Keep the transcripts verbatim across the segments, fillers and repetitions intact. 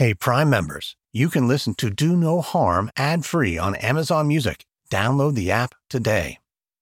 Hey, Prime members, you can listen to Do No Harm ad-free on Amazon Music. Download the app today.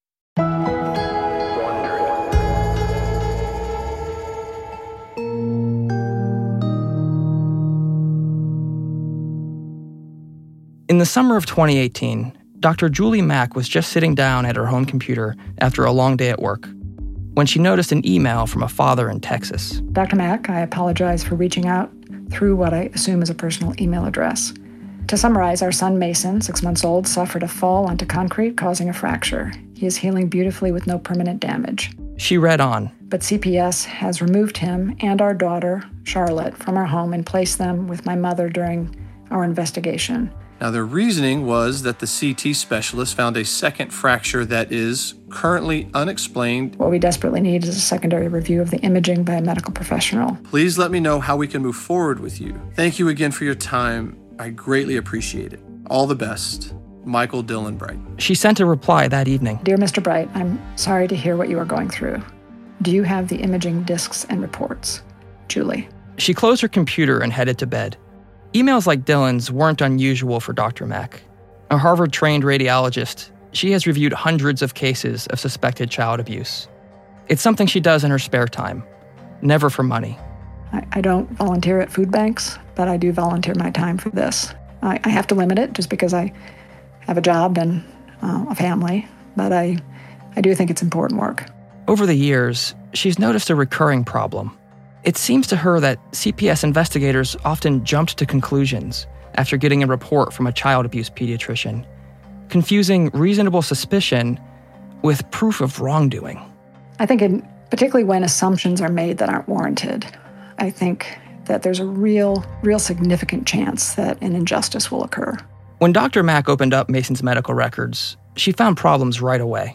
In the summer of twenty eighteen, Doctor Julie Mack was just sitting down at her home computer after a long day at work when she noticed an email from a father in Texas. Doctor Mack, I apologize for reaching out through what I assume is a personal email address. To summarize, our son Mason, six months old, suffered a fall onto concrete causing a fracture. He is healing beautifully with no permanent damage. She read on. But C P S has removed him and our daughter, Charlotte, from our home and placed them with my mother during our investigation. Now, their reasoning was that the C T specialist found a second fracture that is currently unexplained. What we desperately need is a secondary review of the imaging by a medical professional. Please let me know how we can move forward with you. Thank you again for your time. I greatly appreciate it. All the best. Michael Dylan Bright. She sent a reply that evening. Dear Mister Bright, I'm sorry to hear what you are going through. Do you have the imaging discs and reports? Julie. She closed her computer and headed to bed. Emails like Dylan's weren't unusual for Doctor Mack. A Harvard-trained radiologist, she has reviewed hundreds of cases of suspected child abuse. It's something she does in her spare time, never for money. I, I don't volunteer at food banks, but I do volunteer my time for this. I, I have to limit it just because I have a job and uh, a family, but I, I do think it's important work. Over the years, she's noticed a recurring problem. It seems to her that C P S investigators often jumped to conclusions after getting a report from a child abuse pediatrician, confusing reasonable suspicion with proof of wrongdoing. I think in, particularly when assumptions are made that aren't warranted, I think that there's a real, real significant chance that an injustice will occur. When Doctor Mack opened up Mason's medical records, she found problems right away.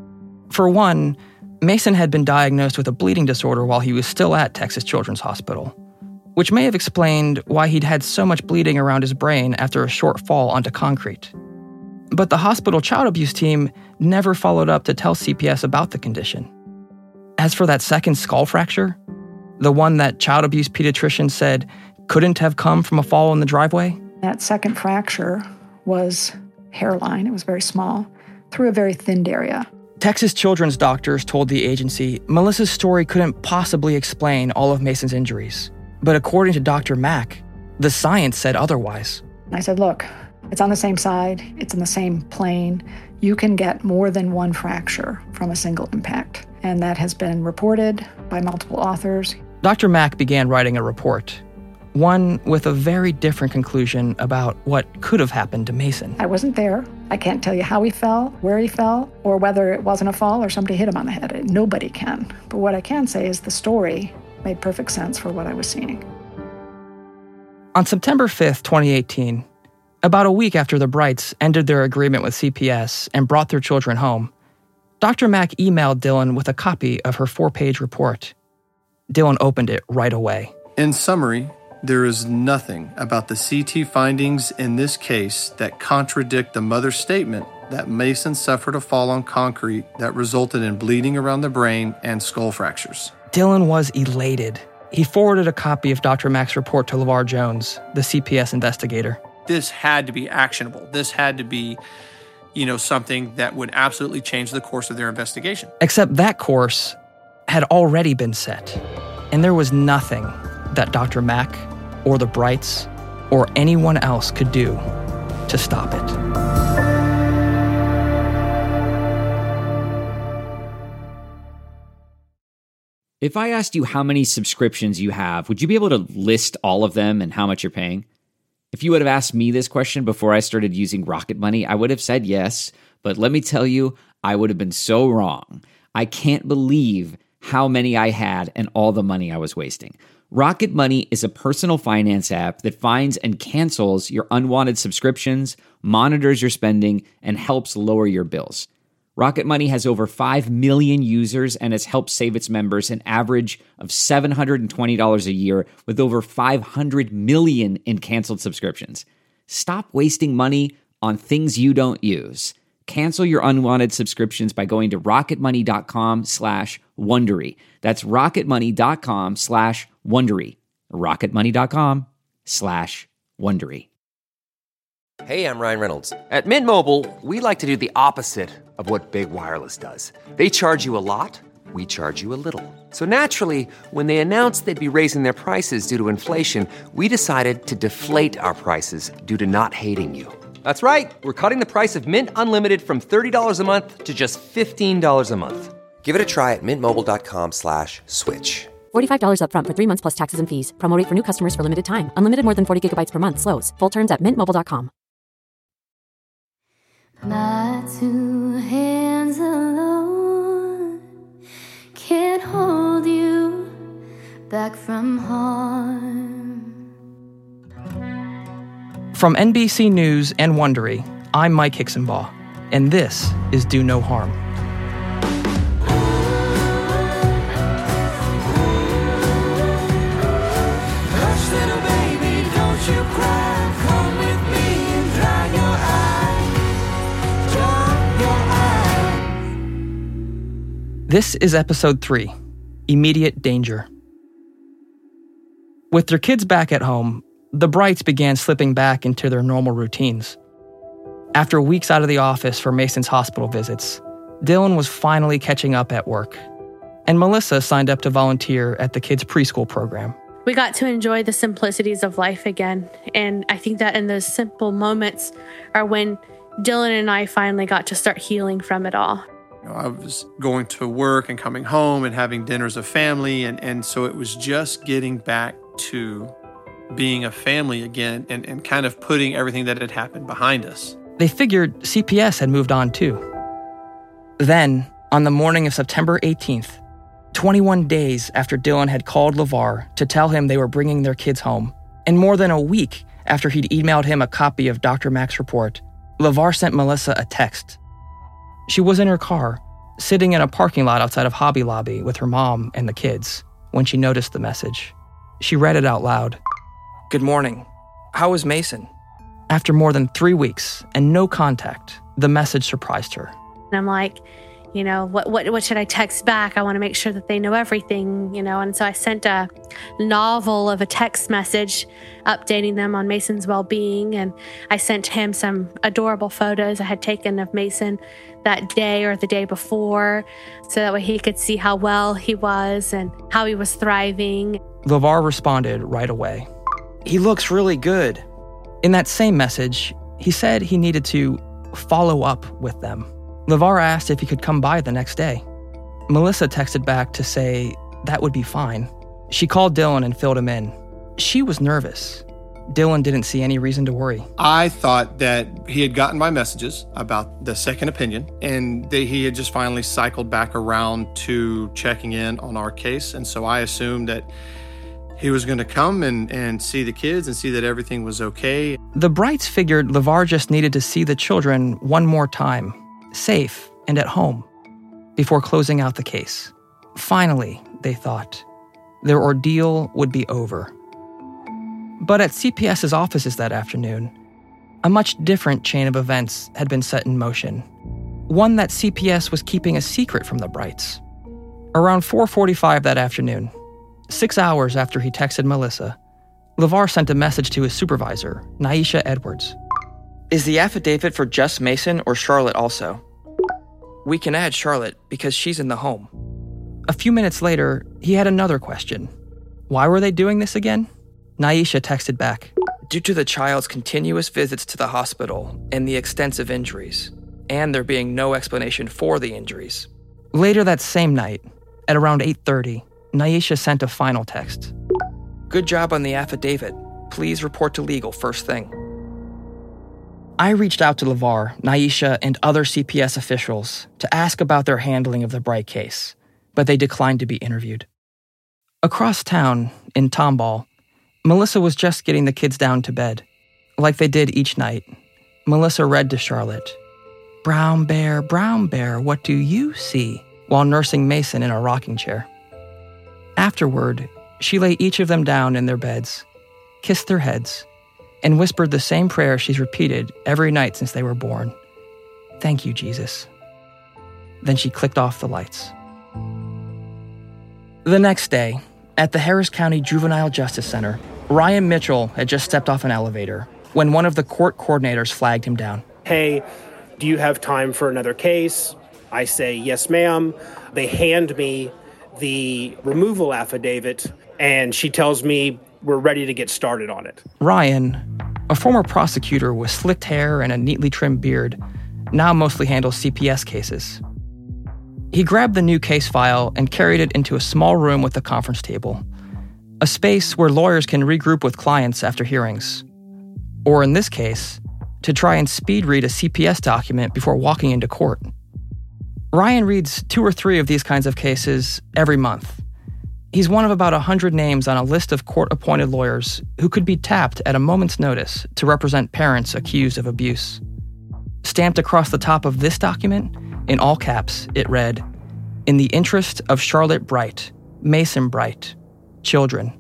For one, Mason had been diagnosed with a bleeding disorder while he was still at Texas Children's Hospital, which may have explained why he'd had so much bleeding around his brain after a short fall onto concrete. But the hospital child abuse team never followed up to tell C P S about the condition. As for that second skull fracture, the one that child abuse pediatrician said couldn't have come from a fall in the driveway, that second fracture was hairline. It was very small, through a very thinned area. Texas children's doctors told the agency Melissa's story couldn't possibly explain all of Mason's injuries. But according to Doctor Mack, the science said otherwise. I said, look, it's on the same side. It's in the same plane. You can get more than one fracture from a single impact. And that has been reported by multiple authors. Doctor Mack began writing a report, one with a very different conclusion about what could have happened to Mason. I wasn't there. I can't tell you how he fell, where he fell, or whether it wasn't a fall or somebody hit him on the head. Nobody can. But what I can say is the story made perfect sense for what I was seeing. On September fifth, twenty eighteen, about a week after the Brights ended their agreement with C P S and brought their children home, Doctor Mack emailed Dylan with a copy of her four-page report. Dylan opened it right away. In summary, there is nothing about the C T findings in this case that contradict the mother's statement that Mason suffered a fall on concrete that resulted in bleeding around the brain and skull fractures. Dylan was elated. He forwarded a copy of Doctor Mack's report to LeVar Jones, the C P S investigator. This had to be actionable. This had to be, you know, something that would absolutely change the course of their investigation. Except that course had already been set, and there was nothing that Doctor Mack or the Brights or anyone else could do to stop it. If I asked you how many subscriptions you have, would you be able to list all of them and how much you're paying? If you would have asked me this question before I started using Rocket Money, I would have said yes, but let me tell you, I would have been so wrong. I can't believe how many I had and all the money I was wasting. Rocket Money is a personal finance app that finds and cancels your unwanted subscriptions, monitors your spending, and helps lower your bills. Rocket Money has over five million users and has helped save its members an average of seven hundred twenty dollars a year with over five hundred million in canceled subscriptions. Stop wasting money on things you don't use. Cancel your unwanted subscriptions by going to rocketmoney.com slash Wondery. That's rocketmoney.com slash Wondery. rocketmoney.com slash Wondery. Hey, I'm Ryan Reynolds. At Mint Mobile, we like to do the opposite of what Big Wireless does. They charge you a lot, we charge you a little. So naturally, when they announced they'd be raising their prices due to inflation, we decided to deflate our prices due to not hating you. That's right. We're cutting the price of Mint Unlimited from thirty dollars a month to just fifteen dollars a month. Give it a try at mintmobile.com slash switch. forty-five dollars up front for three months plus taxes and fees. Promo rate for new customers for limited time. Unlimited more than forty gigabytes per month slows. Full terms at mint mobile dot com. My two hands alone can't hold you back from harm. From N B C News and Wondery, I'm Mike Hixenbaugh, and this is Do No Harm. Hush, little baby, don't you cry. Come with me and dry your eyes. Dry your eyes. This is episode three, Immediate Danger. With their kids back at home, the Brights began slipping back into their normal routines. After weeks out of the office for Mason's hospital visits, Dylan was finally catching up at work, and Melissa signed up to volunteer at the kids' preschool program. We got to enjoy the simplicities of life again, and I think that in those simple moments are when Dylan and I finally got to start healing from it all. You know, I was going to work and coming home and having dinner as a family, and, and so it was just getting back to being a family again and, and kind of putting everything that had happened behind us. They figured C P S had moved on too. Then, on the morning of September eighteenth, twenty-one days after Dylan had called LeVar to tell him they were bringing their kids home, and more than a week after he'd emailed him a copy of Doctor Mack's report, LeVar sent Melissa a text. She was in her car, sitting in a parking lot outside of Hobby Lobby with her mom and the kids, when she noticed the message. She read it out loud. "Good morning. How is Mason?" After more than three weeks and no contact, the message surprised her. And I'm like, you know, what what what should I text back? I want to make sure that they know everything, you know. And so I sent a novel of a text message updating them on Mason's well-being. And I sent him some adorable photos I had taken of Mason that day or the day before, so that way he could see how well he was and how he was thriving. LeVar responded right away. "He looks really good." In that same message, he said he needed to follow up with them. LeVar asked if he could come by the next day. Melissa texted back to say that would be fine. She called Dylan and filled him in. She was nervous. Dylan didn't see any reason to worry. I thought that he had gotten my messages about the second opinion, and that he had just finally cycled back around to checking in on our case. And so I assumed that he was going to come and, and see the kids and see that everything was okay. The Brights figured LeVar just needed to see the children one more time, safe and at home, before closing out the case. Finally, they thought, their ordeal would be over. But at C P S's offices that afternoon, a much different chain of events had been set in motion. One that C P S was keeping a secret from the Brights. Around four forty-five that afternoon, six hours after he texted Melissa, LeVar sent a message to his supervisor, Naisha Edwards. "Is the affidavit for just Mason or Charlotte also? We can add Charlotte because she's in the home." A few minutes later, he had another question. Why were they doing this again? Naisha texted back, "Due to the child's continuous visits to the hospital and the extensive injuries, and there being no explanation for the injuries." Later that same night, at around eight thirty, Naisha sent a final text. "Good job on the affidavit. Please report to legal first thing." I reached out to LeVar, Naisha, and other C P S officials to ask about their handling of the Bright case, but they declined to be interviewed. Across town, in Tomball, Melissa was just getting the kids down to bed. Like they did each night, Melissa read to Charlotte, "Brown bear, brown bear, what do you see?" while nursing Mason in a rocking chair. Afterward, she lay each of them down in their beds, kissed their heads, and whispered the same prayer she's repeated every night since they were born. "Thank you, Jesus." Then she clicked off the lights. The next day, at the Harris County Juvenile Justice Center, Ryan Mitchell had just stepped off an elevator when one of the court coordinators flagged him down. Hey, do you have time for another case? I say, yes, ma'am. They hand me the removal affidavit, and she tells me we're ready to get started on it. Ryan, a former prosecutor with slicked hair and a neatly trimmed beard, now mostly handles C P S cases. He grabbed the new case file and carried it into a small room with a conference table, a space where lawyers can regroup with clients after hearings. Or in this case, to try and speed read a C P S document before walking into court. Ryan reads two or three of these kinds of cases every month. He's one of about one hundred names on a list of court-appointed lawyers who could be tapped at a moment's notice to represent parents accused of abuse. Stamped across the top of this document, in all caps, it read, "In the interest of Charlotte Bright, Mason Bright, children."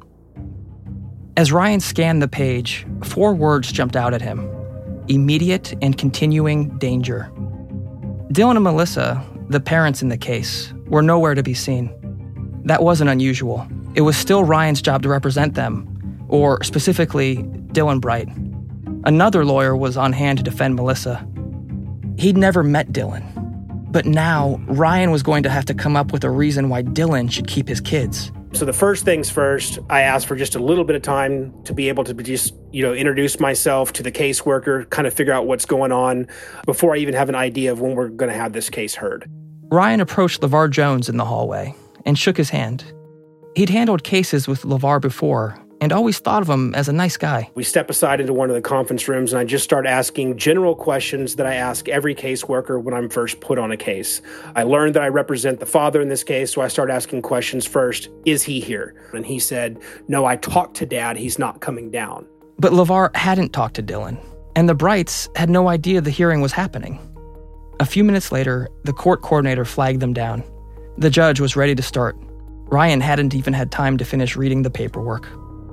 As Ryan scanned the page, four words jumped out at him: immediate and continuing danger. Dylan and Melissa, the parents in the case, were nowhere to be seen. That wasn't unusual. It was still Ryan's job to represent them, or specifically, Dylan Bright. Another lawyer was on hand to defend Melissa. He'd never met Dylan, but now Ryan was going to have to come up with a reason why Dylan should keep his kids. So the first things first, I asked for just a little bit of time to be able to just, you know, introduce myself to the caseworker, kind of figure out what's going on before I even have an idea of when we're going to have this case heard. Ryan approached LeVar Jones in the hallway and shook his hand. He'd handled cases with LeVar before and always thought of him as a nice guy. We step aside into one of the conference rooms and I just start asking general questions that I ask every caseworker when I'm first put on a case. I learned that I represent the father in this case, so I start asking questions first. Is he here? And he said, no, I talked to Dad. He's not coming down. But LeVar hadn't talked to Dylan, and the Brights had no idea the hearing was happening. A few minutes later, the court coordinator flagged them down. The judge was ready to start. Ryan hadn't even had time to finish reading the paperwork.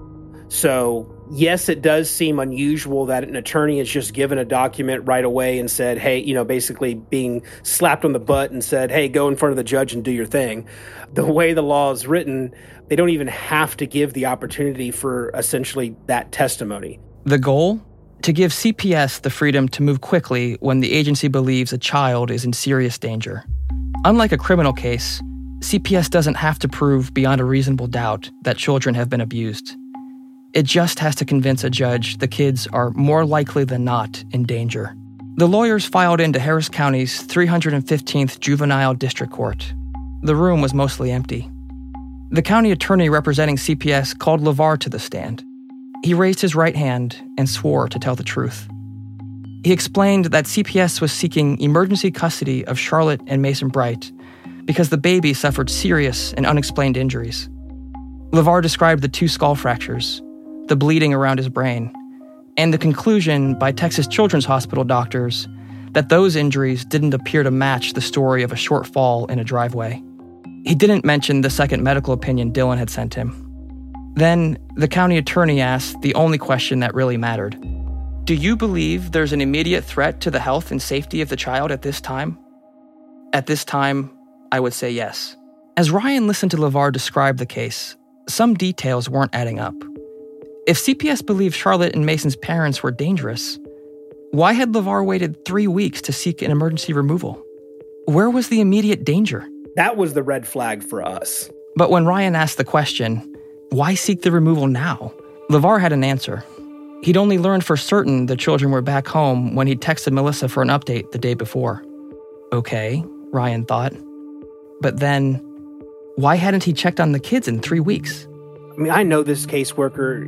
So, yes, it does seem unusual that an attorney has just given a document right away and said, hey, you know, basically being slapped on the butt and said, hey, go in front of the judge and do your thing. The way the law is written, they don't even have to give the opportunity for essentially that testimony. The goal? To give C P S the freedom to move quickly when the agency believes a child is in serious danger. Unlike a criminal case, C P S doesn't have to prove beyond a reasonable doubt that children have been abused. It just has to convince a judge the kids are more likely than not in danger. The lawyers filed into Harris County's three hundred fifteenth Juvenile District Court. The room was mostly empty. The county attorney representing C P S called LeVar to the stand. He raised his right hand and swore to tell the truth. He explained that C P S was seeking emergency custody of Charlotte and Mason Bright because the baby suffered serious and unexplained injuries. LeVar described the two skull fractures, the bleeding around his brain, and the conclusion by Texas Children's Hospital doctors that those injuries didn't appear to match the story of a short fall in a driveway. He didn't mention the second medical opinion Dylan had sent him. Then, the county attorney asked the only question that really mattered. Do you believe there's an immediate threat to the health and safety of the child at this time? At this time, I would say yes. As Ryan listened to LeVar describe the case, some details weren't adding up. If C P S believed Charlotte and Mason's parents were dangerous, why had LeVar waited three weeks to seek an emergency removal? Where was the immediate danger? That was the red flag for us. But when Ryan asked the question, why seek the removal now? LeVar had an answer. He'd only learned for certain the children were back home when he'd texted Melissa for an update the day before. Okay, Ryan thought. But then, why hadn't he checked on the kids in three weeks? I mean, I know this caseworker,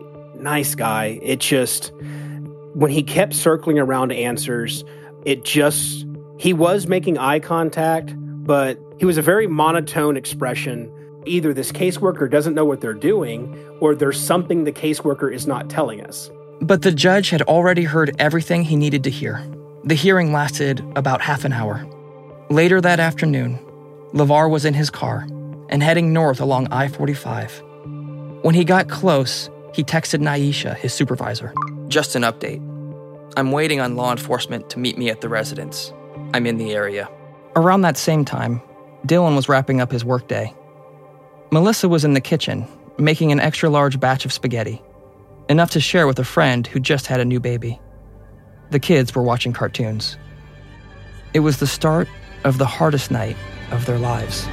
nice guy. It just, when he kept circling around answers, it just, he was making eye contact, but he was a very monotone expression. Either this caseworker doesn't know what they're doing, or there's something the caseworker is not telling us. But the judge had already heard everything he needed to hear. The hearing lasted about half an hour. Later that afternoon, LeVar was in his car and heading north along I forty-five. When he got close, he texted Naisha, his supervisor. Just an update. I'm waiting on law enforcement to meet me at the residence. I'm in the area. Around that same time, Dylan was wrapping up his workday. Melissa was in the kitchen, making an extra-large batch of spaghetti. enough to share with a friend who just had a new baby. The kids were watching cartoons. It was the start of the hardest night of their lives.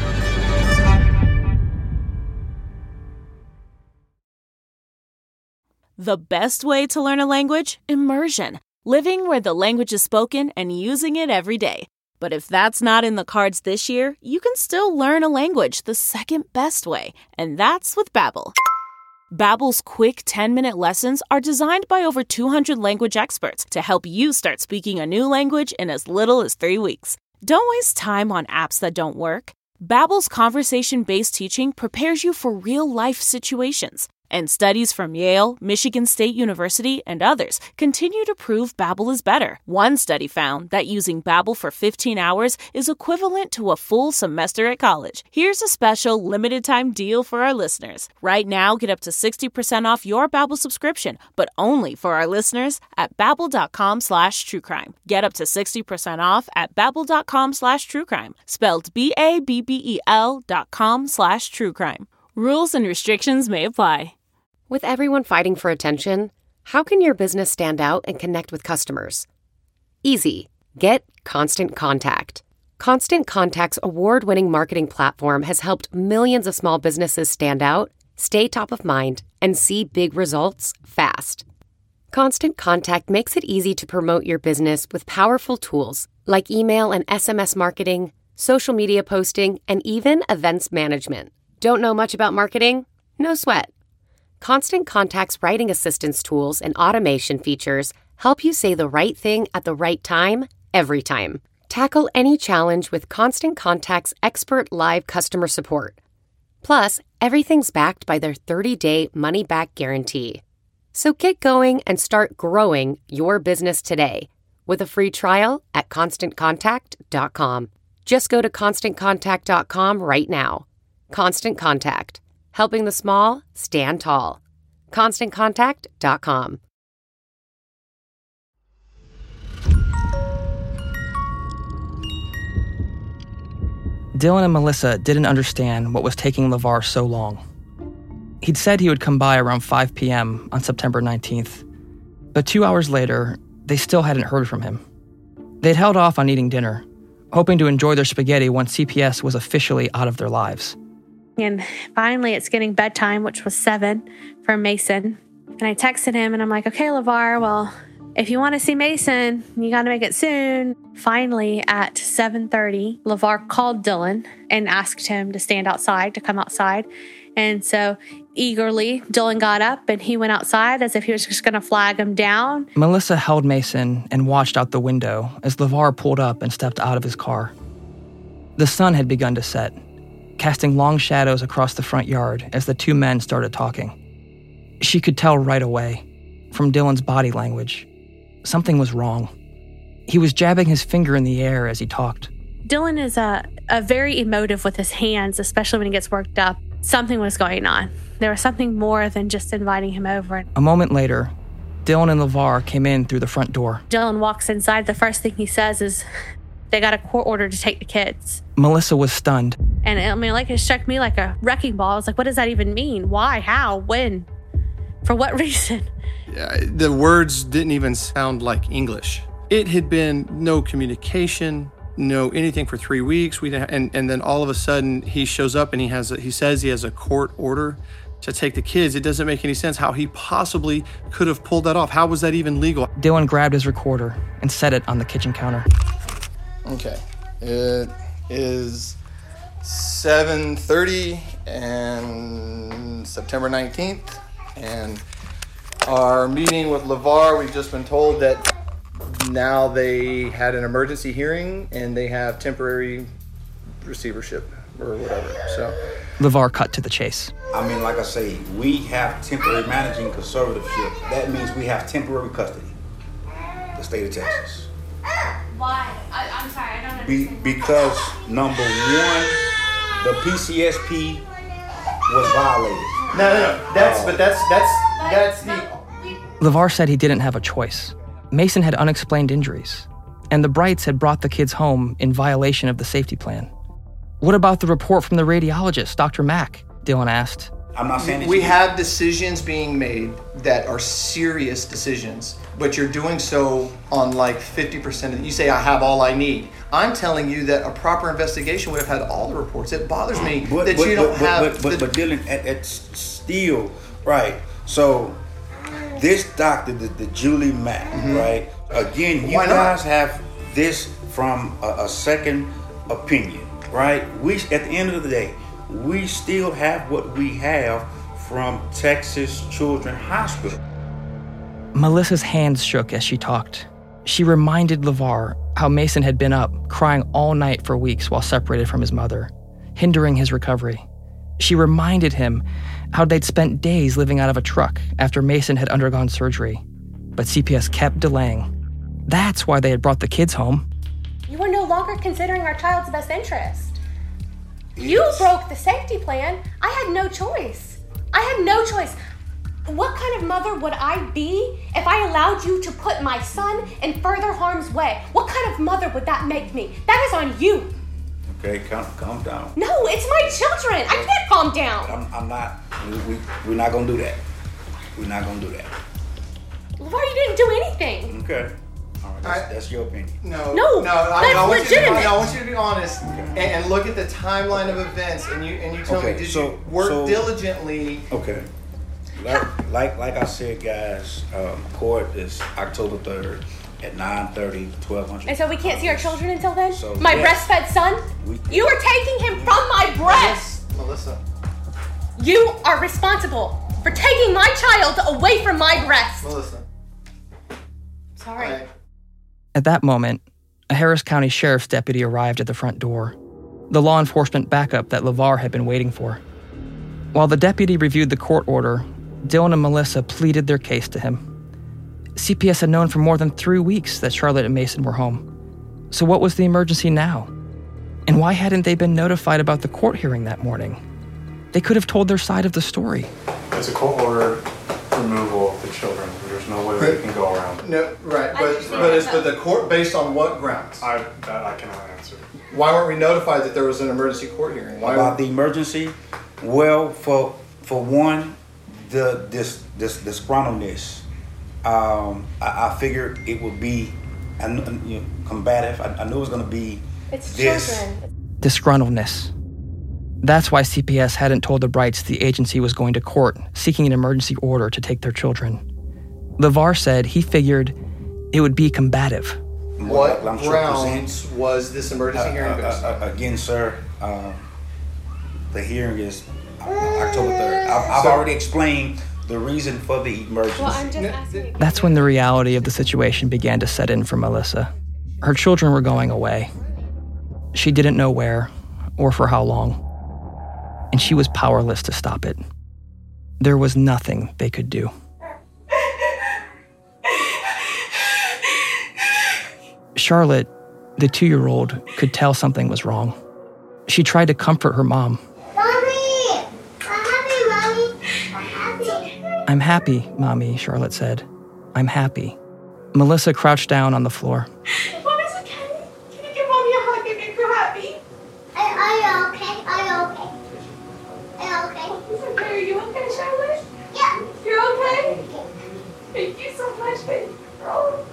The best way to learn a language? Immersion. Living where the language is spoken and using it every day. But if that's not in the cards this year, you can still learn a language the second best way, and that's with Babbel. Babbel's quick ten-minute lessons are designed by over two hundred language experts to help you start speaking a new language in as little as three weeks. Don't waste time on apps that don't work. Babbel's conversation-based teaching prepares you for real-life situations. And studies from Yale, Michigan State University, and others continue to prove Babbel is better. One study found that using Babbel for fifteen hours is equivalent to a full semester at college. Here's a special limited-time deal for our listeners. Right now, get up to sixty percent off your Babbel subscription, but only for our listeners at babbel.com slash truecrime. Get up to sixty percent off at babbel.com slash truecrime. Spelled B A B B E L dot com slash truecrime. Rules and restrictions may apply. With everyone fighting for attention, how can your business stand out and connect with customers? Easy. Get Constant Contact. Constant Contact's award-winning marketing platform has helped millions of small businesses stand out, stay top of mind, and see big results fast. Constant Contact makes it easy to promote your business with powerful tools like email and S M S marketing, social media posting, and even events management. Don't know much about marketing? No sweat. Constant Contact's writing assistance tools and automation features help you say the right thing at the right time, every time. Tackle any challenge with Constant Contact's expert live customer support. Plus, everything's backed by their thirty-day money-back guarantee. So get going and start growing your business today with a free trial at constant contact dot com. Just go to constant contact dot com right now. Constant Contact. Helping the small stand tall. constant contact dot com. Dylan and Melissa didn't understand what was taking LeVar so long. He'd said he would come by around five p.m. on September nineteenth, but two hours later, they still hadn't heard from him. They'd held off on eating dinner, hoping to enjoy their spaghetti once C P S was officially out of their lives. And finally, it's getting bedtime, which was seven for Mason. And I texted him and I'm like, okay, LeVar, well, if you want to see Mason, you got to make it soon. Finally, at seven thirty, LeVar called Dylan and asked him to stand outside, to come outside. And so eagerly, Dylan got up and he went outside as if he was just going to flag him down. Melissa held Mason and watched out the window as LeVar pulled up and stepped out of his car. The sun had begun to set, casting long shadows across the front yard as the two men started talking. She could tell right away, from Dylan's body language, something was wrong. He was jabbing his finger in the air as he talked. Dylan is a, a very emotive with his hands, especially when he gets worked up. Something was going on. There was something more than just inviting him over. A moment later, Dylan and LeVar came in through the front door. Dylan walks inside. The first thing he says is, they got a court order to take the kids. Melissa was stunned. And I mean, like, it struck me like a wrecking ball. I was like, what does that even mean? Why? How? When? For what reason? Yeah, the words didn't even sound like English. It had been no communication, no anything for three weeks. We didn't, and and then all of a sudden he shows up and he has a, he says he has a court order to take the kids. It doesn't make any sense how he possibly could have pulled that off. How was that even legal? Dylan grabbed his recorder and set it on the kitchen counter. Okay, it is seven thirty and September nineteenth, and our meeting with LeVar, we've just been told that now they had an emergency hearing and they have temporary receivership or whatever. So LeVar cut to the chase. I mean, like I say, we have temporary managing conservatorship. That means we have temporary custody. The state of Texas. Why? I, I'm sorry, I don't understand. Be, because, number one, the P C S P was violated. No, no, no. That's, uh, but that's, that's, that's the... LeVar said he didn't have a choice. Mason had unexplained injuries, and the Brights had brought the kids home in violation of the safety plan. What about the report from the radiologist, Doctor Mack? Dylan asked. I'm not saying that we you- have decisions being made that are serious decisions, but you're doing so on like fifty percent of it. You say, I have all I need. I'm telling you that a proper investigation would have had all the reports. It bothers me But, that but, you don't but, have But, but, the, but Dylan, it, it's still, right. So, this doctor, the, the Julie Mack, Mhm. right? Again, you Why not? guys have this from a, a second opinion, right? We, at the end of the day, we still have what we have from Texas Children's Hospital. Melissa's hands shook as she talked. She reminded LeVar how Mason had been up, crying all night for weeks while separated from his mother, hindering his recovery. She reminded him how they'd spent days living out of a truck after Mason had undergone surgery. But C P S kept delaying. That's why they had brought the kids home. You were no longer considering our child's best interest. You broke the safety plan. I had no choice. I had no choice. What kind of mother would I be if I allowed you to put my son in further harm's way? What kind of mother would that make me? That is on you. Okay, calm, calm down. No, it's my children. I can't calm down. I'm, I'm not, we, we, we're not gonna do that. We're not gonna do that. LeVar, you didn't do anything. Okay. All right, that's, that's your opinion. No, No, no, I, that's I want you to be, legitimate. I want you to be honest and, and look at the timeline of events, and you and you tell Okay, me, did so- you work so- diligently? Okay. Like, like, like I said, guys, um, court is October third at nine thirty, twelve hundred. And so we can't see our children until then? So, my yes. breastfed son? We- You are taking him from my breast. Melissa. You are responsible for taking my child away from my breast. Melissa. Sorry. At that moment, a Harris County Sheriff's deputy arrived at the front door, the law enforcement backup that LeVar had been waiting for. While the deputy reviewed the court order, Dylan and Melissa pleaded their case to him. C P S had known for more than three weeks that Charlotte and Mason were home. So what was the emergency now? And why hadn't they been notified about the court hearing that morning? They could have told their side of the story. It's a court order removal of the children. There's no way we can go around it. No, right, I but understand but it's that. but the court based on what grounds? I that I cannot answer. Why weren't we notified that there was an emergency court hearing? Why About the emergency, well, for for one, the this this disgruntledness. Um, I, I figured it would be, I kn- you know, combative. I, I knew it was going to be It's this. children. Disgruntledness. That's why C P S hadn't told the Brights the agency was going to court seeking an emergency order to take their children. LeVar said he figured it would be combative. What I'm sure grounds present- was this emergency Uh, hearing uh, based on? uh, uh, again, sir, uh, the hearing is uh, October third. I've, I've So- already explained the reason for the emergency. Well, I'm just asking. That's when the reality of the situation began to set in for Melissa. Her children were going away. She didn't know where or for how long. And she was powerless to stop it. There was nothing they could do. Charlotte, the two-year-old, could tell something was wrong. She tried to comfort her mom. Mommy! I'm happy, Mommy. I'm happy. I'm happy, Mommy, Charlotte said. I'm happy. Melissa crouched down on the floor. Mommy's okay. Can you give Mommy a hug and make her happy? Are, are you okay? Are you okay? Are you okay? It's okay. Are you okay, Charlotte? Yeah. You're okay? Thank you so much, baby girl.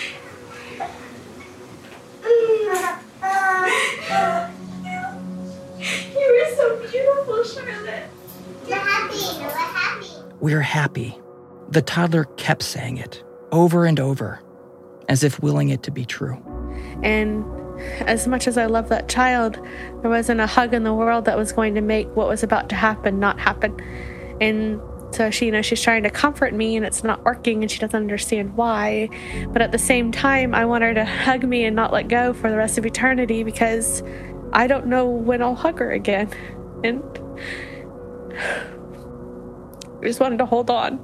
You were so beautiful, Charlotte. We're happy. We're happy. We're happy. The toddler kept saying it over and over, as if willing it to be true. And as much as I love that child, there wasn't a hug in the world that was going to make what was about to happen not happen. And so she, you know, she's trying to comfort me and it's not working and she doesn't understand why. But at the same time, I want her to hug me and not let go for the rest of eternity because I don't know when I'll hug her again. And I just wanted to hold on.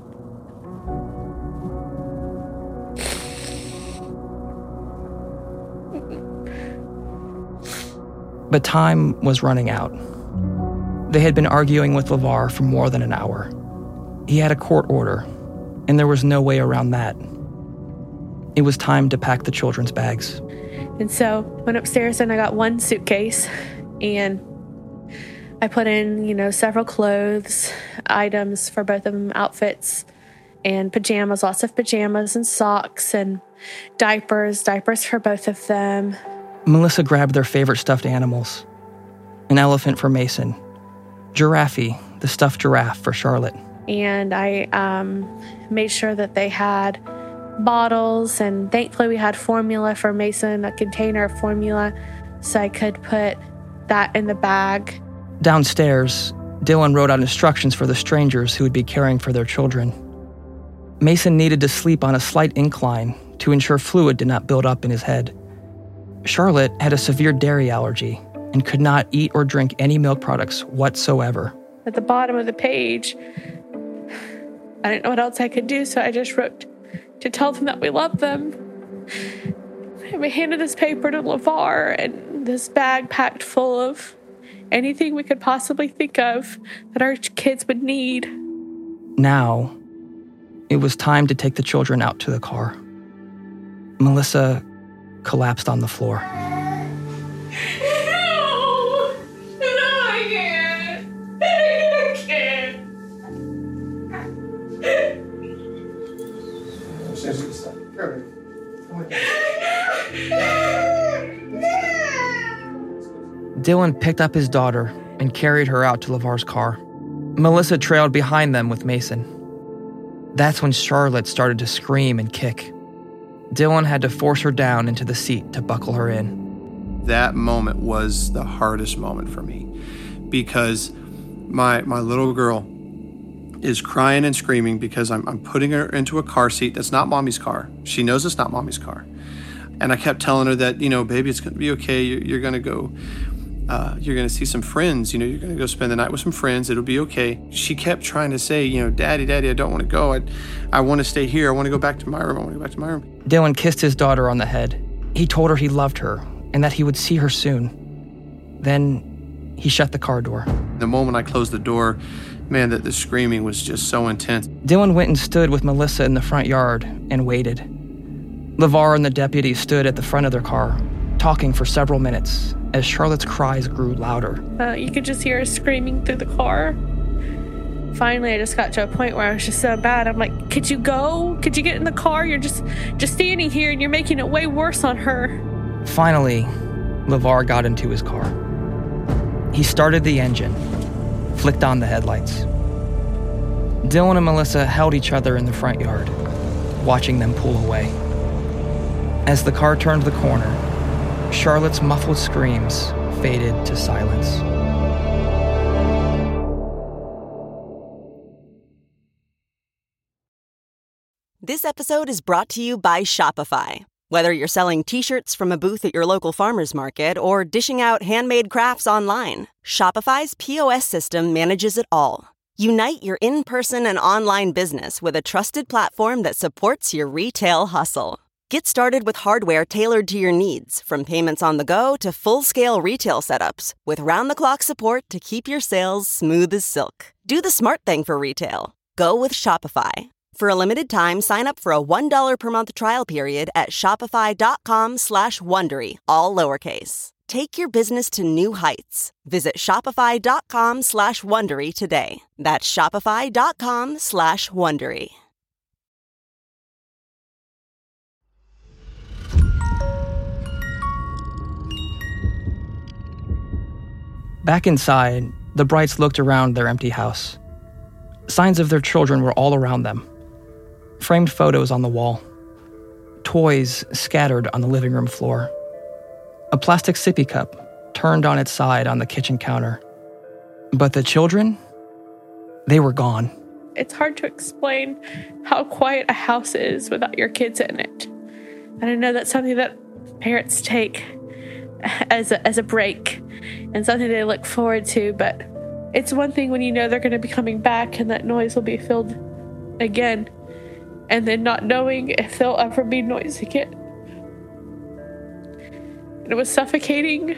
But time was running out. They had been arguing with LeVar for more than an hour. He had a court order, and there was no way around that. It was time to pack the children's bags. And so went upstairs and I got one suitcase and I put in, you know, several clothes items for both of them, outfits and pajamas, lots of pajamas and socks and diapers, diapers for both of them. Melissa grabbed their favorite stuffed animals. An elephant for Mason. Giraffe, the stuffed giraffe for Charlotte. And I um, made sure that they had bottles, and thankfully we had formula for Mason, a container of formula, so I could put that in the bag. Downstairs, Dylan wrote out instructions for the strangers who would be caring for their children. Mason needed to sleep on a slight incline to ensure fluid did not build up in his head. Charlotte had a severe dairy allergy and could not eat or drink any milk products whatsoever. At the bottom of the page, I didn't know what else I could do, so I just wrote to tell them that we love them. And we handed this paper to LeVar and this bag packed full of anything we could possibly think of that our kids would need. Now, it was time to take the children out to the car. Melissa collapsed on the floor. Dylan picked up his daughter and carried her out to LeVar's car. Melissa trailed behind them with Mason. That's when Charlotte started to scream and kick. Dylan had to force her down into the seat to buckle her in. That moment was the hardest moment for me because my my little girl is crying and screaming because I'm, I'm putting her into a car seat that's not mommy's car. She knows it's not mommy's car. And I kept telling her that, you know, baby, it's going to be okay. You're, you're going to go, uh, you're going to see some friends. You know, you're going to go spend the night with some friends. It'll be okay. She kept trying to say, you know, daddy, daddy, I don't want to go. I, I want to stay here. I want to go back to my room. I want to go back to my room. Dylan kissed his daughter on the head. He told her he loved her and that he would see her soon. Then he shut the car door. The moment I closed the door, man, that the screaming was just so intense. Dylan went and stood with Melissa in the front yard and waited. LeVar and the deputy stood at the front of their car, talking for several minutes as Charlotte's cries grew louder. Uh, you could just hear her screaming through the car. Finally, I just got to a point where I was just so bad. I'm like, could you go? Could you get in the car? You're just, just standing here and you're making it way worse on her. Finally, LeVar got into his car. He started the engine, flicked on the headlights. Dylan and Melissa held each other in the front yard, watching them pull away. As the car turned the corner, Charlotte's muffled screams faded to silence. This episode is brought to you by Shopify. Whether you're selling t-shirts from a booth at your local farmer's market or dishing out handmade crafts online, Shopify's P O S system manages it all. Unite your in-person and online business with a trusted platform that supports your retail hustle. Get started with hardware tailored to your needs, from payments on the go to full-scale retail setups, with round-the-clock support to keep your sales smooth as silk. Do the smart thing for retail. Go with Shopify. For a limited time, sign up for a one dollar per month trial period at shopify.com slash Wondery, all lowercase. Take your business to new heights. Visit shopify.com slash Wondery today. That's shopify.com slash Wondery. Back inside, the Brights looked around their empty house. Signs of their children were all around them. Framed photos on the wall. Toys scattered on the living room floor. A plastic sippy cup turned on its side on the kitchen counter. But the children, they were gone. It's hard to explain how quiet a house is without your kids in it. And I know that's something that parents take as a, as a break and something they look forward to, but it's one thing when you know they're going to be coming back and that noise will be filled again, and then not knowing if there'll ever be noise again. And it was suffocating.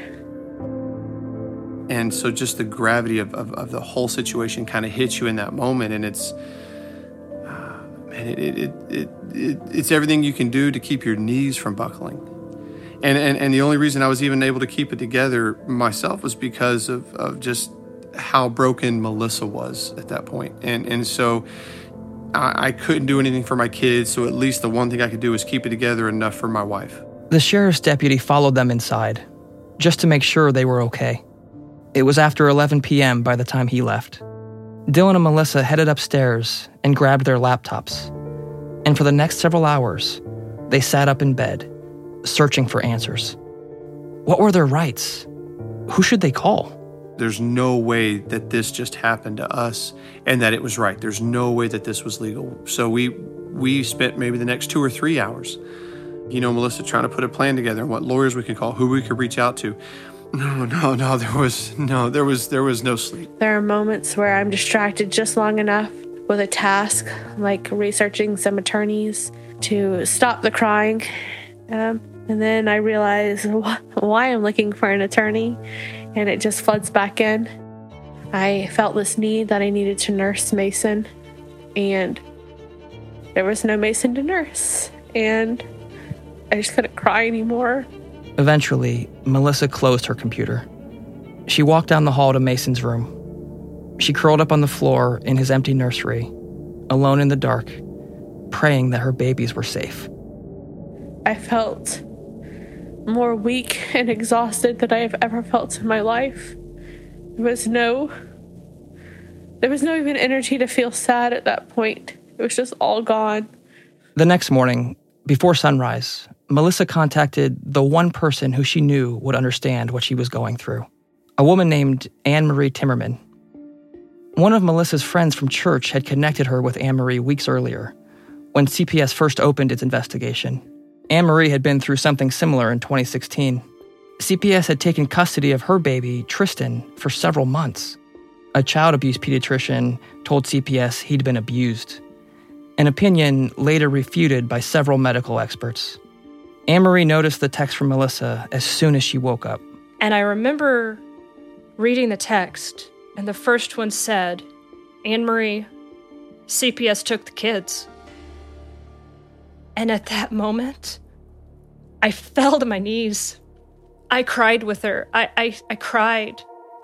And so just the gravity of, of, of the whole situation kind of hits you in that moment, and it's uh, man, it, it, it, it, it's everything you can do to keep your knees from buckling. And, and and the only reason I was even able to keep it together myself was because of, of just how broken Melissa was at that point. And, and so I, I couldn't do anything for my kids, so at least the one thing I could do was keep it together enough for my wife. The sheriff's deputy followed them inside, just to make sure they were okay. It was after eleven p.m. by the time he left. Dylan and Melissa headed upstairs and grabbed their laptops. And for the next several hours, they sat up in bed, searching for answers. What were their rights? Who should they call? There's no way that this just happened to us and that it was right. There's no way that this was legal. So we we spent maybe the next two or three hours, you know, Melissa trying to put a plan together and what lawyers we could call, who we could reach out to. No, no, no, there was no, there was there was no sleep. There are moments where I'm distracted just long enough with a task, like researching some attorneys, to stop the crying. Um, and then I realize wh- why I'm looking for an attorney, and it just floods back in. I felt this need that I needed to nurse Mason, and there was no Mason to nurse, and I just couldn't cry anymore. Eventually, Melissa closed her computer. She walked down the hall to Mason's room. She curled up on the floor in his empty nursery, alone in the dark, praying that her babies were safe. I felt more weak and exhausted than I have ever felt in my life. There was no, there was no even energy to feel sad at that point. It was just all gone. The next morning, before sunrise, Melissa contacted the one person who she knew would understand what she was going through, a woman named Anne-Marie Timmerman. One of Melissa's friends from church had connected her with Anne-Marie weeks earlier, when C P S first opened its investigation. Anne-Marie had been through something similar in twenty sixteen. C P S had taken custody of her baby, Tristan, for several months. A child abuse pediatrician told C P S he'd been abused, an opinion later refuted by several medical experts. Anne-Marie noticed the text from Melissa as soon as she woke up. And I remember reading the text, and the first one said, Anne-Marie, C P S took the kids. And at that moment, I fell to my knees. I cried with her. I, I, I cried.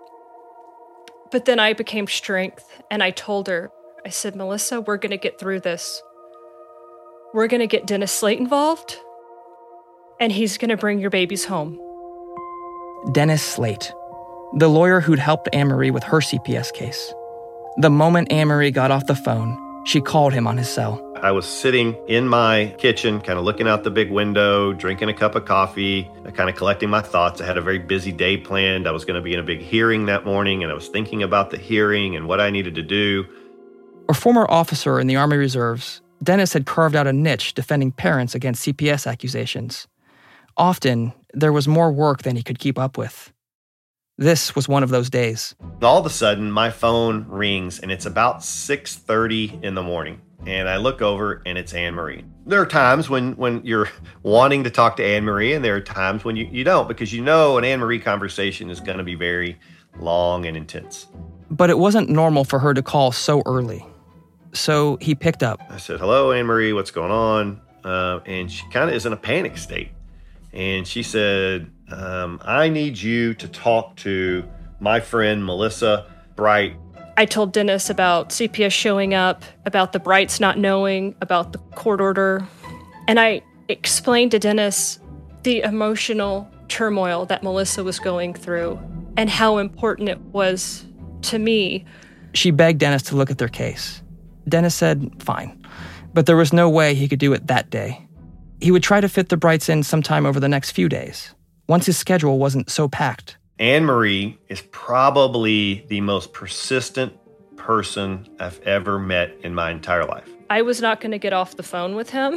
But then I became strength, and I told her, I said, Melissa, we're going to get through this. We're going to get Dennis Slate involved, and he's going to bring your babies home. Dennis Slate, the lawyer who'd helped Anne-Marie with her C P S case. The moment Anne-Marie got off the phone, she called him on his cell. I was sitting in my kitchen, kind of looking out the big window, drinking a cup of coffee, kind of collecting my thoughts. I had a very busy day planned. I was going to be in a big hearing that morning, and I was thinking about the hearing and what I needed to do. A former officer in the Army Reserves, Dennis had carved out a niche defending parents against C P S accusations. Often, there was more work than he could keep up with. This was one of those days. All of a sudden, my phone rings, and it's about six thirty in the morning. And I look over, and it's Anne-Marie. There are times when, when you're wanting to talk to Anne-Marie, and there are times when you, you don't, because you know an Anne-Marie conversation is going to be very long and intense. But it wasn't normal for her to call so early. So he picked up. I said, hello, Anne-Marie, what's going on? Uh, and she kind of is in a panic state. And she said, um, I need you to talk to my friend, Melissa Bright. I told Dennis about C P S showing up, about the Brights not knowing, about the court order. And I explained to Dennis the emotional turmoil that Melissa was going through and how important it was to me. She begged Dennis to look at their case. Dennis said, fine. But there was no way he could do it that day. He would try to fit the Brights in sometime over the next few days, once his schedule wasn't so packed. Anne-Marie is probably the most persistent person I've ever met in my entire life. I was not going to get off the phone with him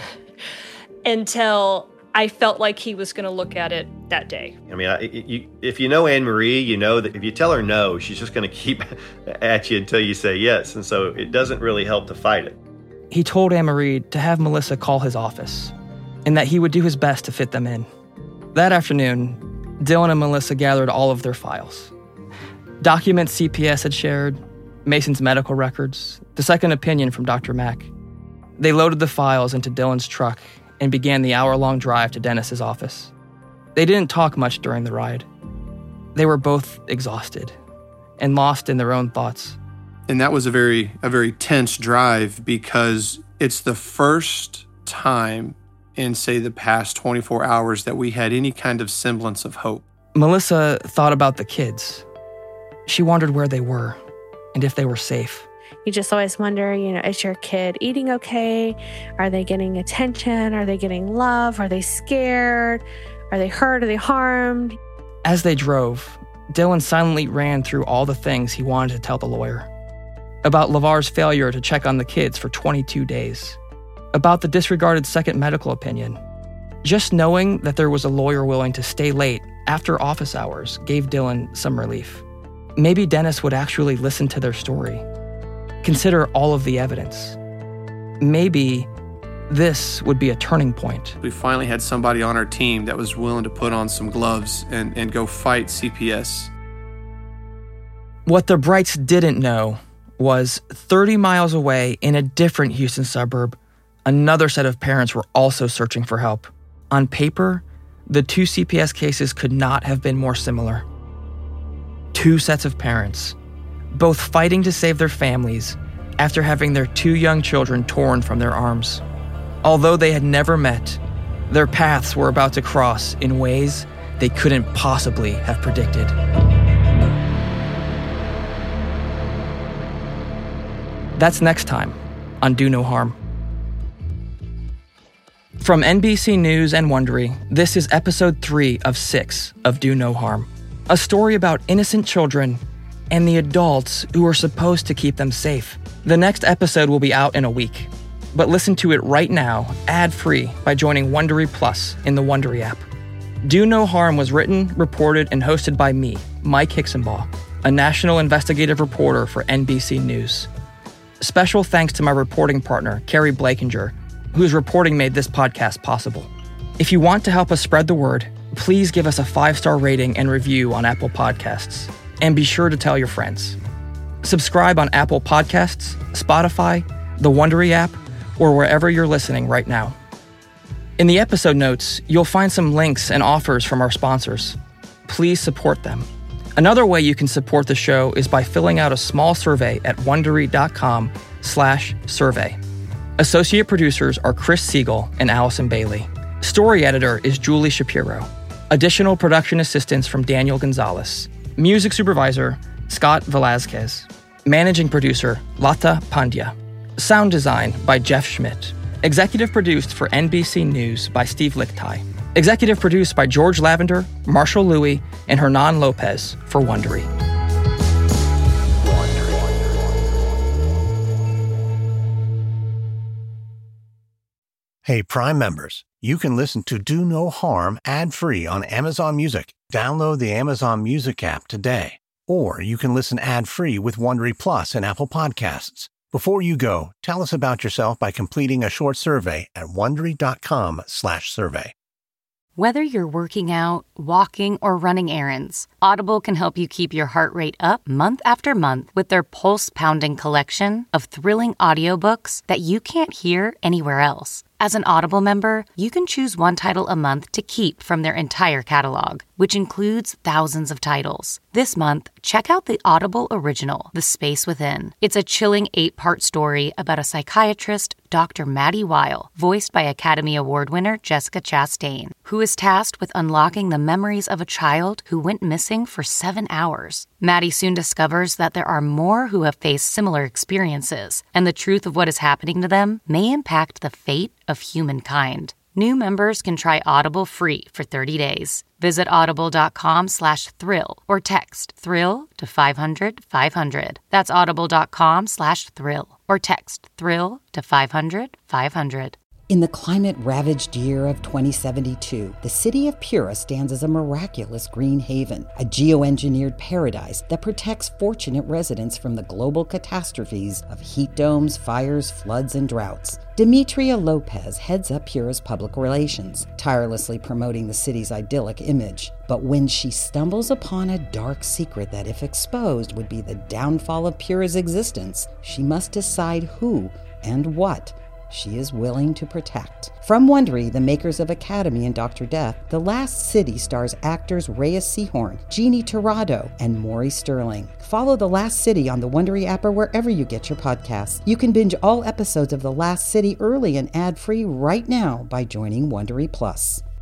until I felt like he was going to look at it that day. I mean, I, you, if you know Anne-Marie, you know that if you tell her no, she's just going to keep at you until you say yes. And so it doesn't really help to fight it. He told Anne-Marie to have Melissa call his office and that he would do his best to fit them in. That afternoon, Dylan and Melissa gathered all of their files. Documents C P S had shared, Mason's medical records, the second opinion from Doctor Mack. They loaded the files into Dylan's truck and began the hour-long drive to Dennis's office. They didn't talk much during the ride. They were both exhausted. and lost in their own thoughts. And that was a very, a very tense drive because it's the first time in, say, the past twenty-four hours that we had any kind of semblance of hope. Melissa thought about the kids. She wondered where they were and if they were safe. You just always wonder, you know, is your kid eating okay? Are they getting attention? Are they getting love? Are they scared? Are they hurt? Are they harmed? As they drove, Dylan silently ran through all the things he wanted to tell the lawyer. About LeVar's failure to check on the kids for twenty-two days. About the disregarded second medical opinion. Just knowing that there was a lawyer willing to stay late after office hours gave Dylan some relief. Maybe Dennis would actually listen to their story. Consider all of the evidence. Maybe this would be a turning point. We finally had somebody on our team that was willing to put on some gloves and, and go fight C P S. What the Brights didn't know was thirty miles away in a different Houston suburb, another set of parents were also searching for help. On paper, the two C P S cases could not have been more similar. Two sets of parents, both fighting to save their families after having their two young children torn from their arms. Although they had never met, their paths were about to cross in ways they couldn't possibly have predicted. That's next time on Do No Harm. From N B C News and Wondery, this is episode three of six of Do No Harm, a story about innocent children and the adults who are supposed to keep them safe. The next episode will be out in a week, but listen to it right now, ad-free, by joining Wondery Plus in the Wondery app. Do No Harm was written, reported, and hosted by me, Mike Hicksonbaugh, a national investigative reporter for N B C News. Special thanks to my reporting partner, Carrie Blakinger, whose reporting made this podcast possible. If you want to help us spread the word, please give us a five-star rating and review on Apple Podcasts, and be sure to tell your friends. Subscribe on Apple Podcasts, Spotify, the Wondery app, or wherever you're listening right now. In the episode notes, you'll find some links and offers from our sponsors. Please support them. Another way you can support the show is by filling out a small survey at wondery.com slash survey. Associate producers are Chris Siegel and Allison Bailey. Story editor is Julie Shapiro. Additional production assistance from Daniel Gonzalez. Music supervisor, Scott Velazquez. Managing producer, Lata Pandya. Sound design by Jeff Schmidt. Executive produced for N B C News by Steve Lichtai. Executive produced by George Lavender, Marshall Louie, and Hernan Lopez for Wondery. Hey, Prime members, you can listen to Do No Harm ad-free on Amazon Music. Download the Amazon Music app today. Or you can listen ad-free with Wondery Plus and Apple Podcasts. Before you go, tell us about yourself by completing a short survey at wondery.com slash survey. Whether you're working out, walking, or running errands, Audible can help you keep your heart rate up month after month with their pulse-pounding collection of thrilling audiobooks that you can't hear anywhere else. As an Audible member, you can choose one title a month to keep from their entire catalog, which includes thousands of titles. This month, check out the Audible original, The Space Within. It's a chilling eight-part story about a psychiatrist, Doctor Maddie Weil, voiced by Academy Award winner Jessica Chastain, who is tasked with unlocking the memories of a child who went missing for seven hours. Maddie soon discovers that there are more who have faced similar experiences, and the truth of what is happening to them may impact the fate of humankind. New members can try Audible free for thirty days. Visit audible.com slash thrill or text thrill to five hundred five hundred. That's audible.com slash thrill or text thrill to five hundred five hundred. In the climate-ravaged year of twenty seventy-two, the city of Pura stands as a miraculous green haven, a geoengineered paradise that protects fortunate residents from the global catastrophes of heat domes, fires, floods, and droughts. Demetria Lopez heads up Pura's public relations, tirelessly promoting the city's idyllic image. But when she stumbles upon a dark secret that, if exposed, would be the downfall of Pura's existence, she must decide who and what she is willing to protect. From Wondery, the makers of Academy and Doctor Death, The Last City stars actors Reyes Sehorn, Jeannie Torrado, and Maury Sterling. Follow The Last City on the Wondery app or wherever you get your podcasts. You can binge all episodes of The Last City early and ad-free right now by joining Wondery Plus.